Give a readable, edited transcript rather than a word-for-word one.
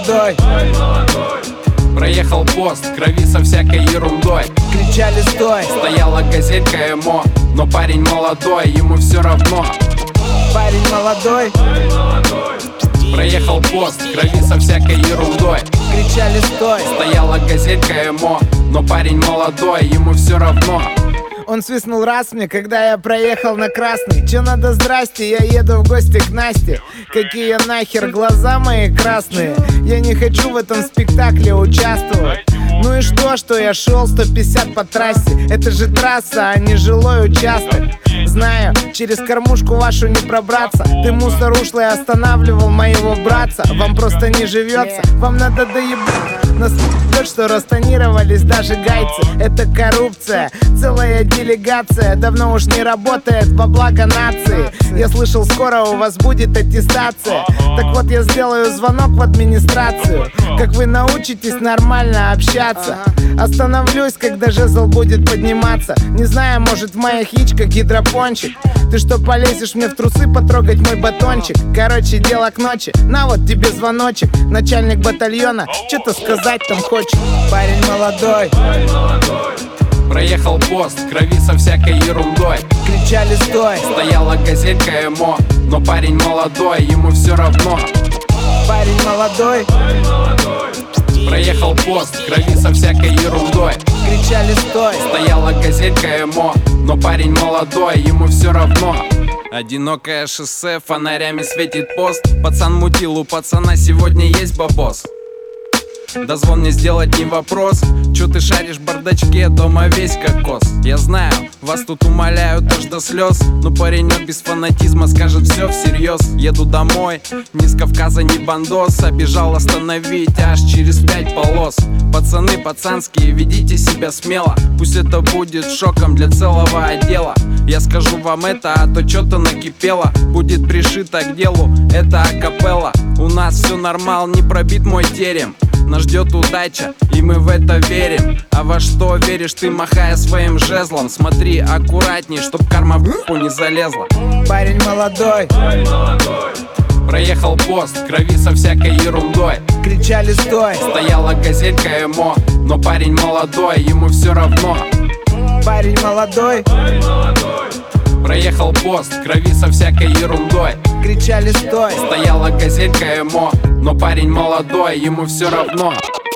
молодой. Проехал пост, крови со всякой ерундой. Кричали стой. Стояла газелька эмо, но парень молодой, ему все равно. Парень молодой. Проехал пост, крови со всякой ерундой. Кричали стой. Стояла газелька эмо, но парень молодой, ему все равно. Он свистнул раз мне, когда я проехал на красный. Чё надо, здрасте, я еду в гости к Насте. Какие нахер глаза мои красные. Я не хочу в этом спектакле участвовать. Ну и что я шел 150 по трассе. Это же трасса, а не жилой участок. Знаю, через кормушку вашу не пробраться. Ты мусор ушлый останавливал моего братца. Вам просто не живется, вам надо доебать. Нас тот, что растонировались даже гайцы. Это коррупция, целая делегация. Давно уж не работает во благо нации. Я слышал, скоро у вас будет аттестация. Так вот я сделаю звонок в администрацию. Как вы научитесь нормально общаться. Остановлюсь, когда жезл будет подниматься. Не знаю, может в моих яичках гидропончик. Ты что, полезешь мне в трусы потрогать мой батончик? Короче, дело к ночи, на вот тебе звоночек. Начальник батальона, что-то сказать там хочет. Парень молодой. Проехал пост, крови со всякой ерундой. Кричали стой. Стояла газелька эмо, но парень молодой, ему все равно. Парень молодой. Проехал пост, крови со всякой ерундой. Кричали стой. Стояла газелька эмо, но парень молодой, ему все равно. Одинокое шоссе, фонарями светит пост. Пацан мутил, у пацана сегодня есть бабос. Дозвон мне сделать не вопрос. Чё ты шаришь в бардачке, дома весь кокос. Я знаю, вас тут умоляют аж до слез. Но паренек без фанатизма скажет все всерьез. Еду домой, ни с Кавказа, ни бандос. Обежал остановить аж через 5 полос. Пацаны пацанские, ведите себя смело. Пусть это будет шоком для целого отдела. Я скажу вам это, а то чё-то накипело. Будет пришито к делу, это акапелла. У нас все нормал, не пробит мой терем. Нас ждет удача, и мы в это верим. А во что веришь ты, махая своим жезлом? Смотри аккуратней, чтоб карма в г***у не залезла. Парень молодой. Проехал пост, крови со всякой ерундой. Кричали стой. Стояла газелька эмо, но парень молодой, ему все равно. Парень молодой. Проехал пост, крови со всякой ерундой. Кричали стой. Стояла газелька эмо, но парень молодой, ему все равно.